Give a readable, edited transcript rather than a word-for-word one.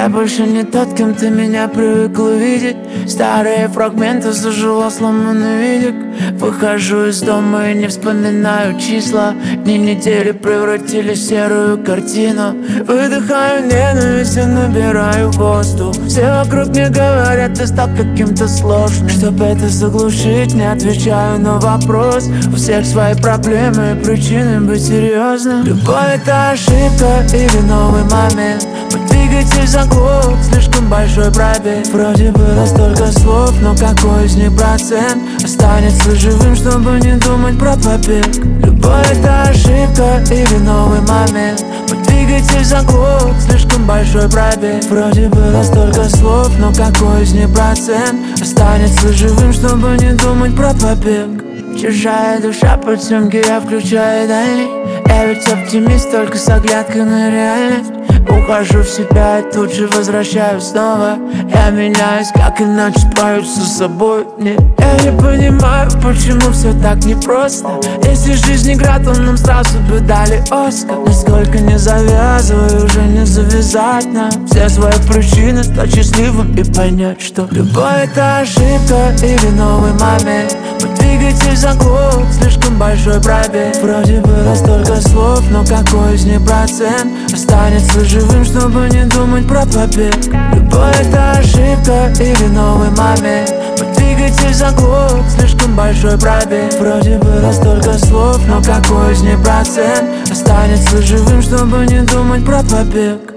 Я больше не тот, кем ты меня привыкла видеть. Старые фрагменты зажила сломанный видик. Выхожу из дома и не вспоминаю числа. Дни недели превратились в серую картину. Выдыхаю ненависть и набираю воздух. Все вокруг мне говорят, ты стал каким-то сложным. Чтобы это заглушить, не отвечаю на вопрос. У всех свои проблемы и причины быть серьезным. Любовь — это ошибка или новый момент. Мой двигатель заглох, слишком большой пробег. Вроде было столько слов, но какой из них процент останется живым, чтобы не думать про побег? Любовь — это ошибка или новый момент. Мой двигатель заглох, слишком большой пробег. Вроде было столько слов, но какой из них процент останется живым, чтобы не думать про побег? Чужая душа под съемки, я включаю дальний. Я ведь оптимист, только с оглядкой на реальность. Ухожу в себя и тут же возвращаюсь снова. Я меняюсь, как иначе справиться с собой? Нет, я не понимаю, почему все так непросто. Если жизнь игра, то нам сразу бы дали Оскар. Насколько не завязывай, уже не завязать нам все свои причины, стать счастливым и понять, что любовь — это ошибка или новый момент. Мой двигатель заглох, слишком большой пробег. Вроде было столько слов, но какой из них процент останется живым, чтобы не думать про побег? Любовь — это ошибка или новый момент. Мой двигатель заглох, слишком большой пробег. Вроде было столько слов, но какой из них процент останется живым, чтобы не думать про побег?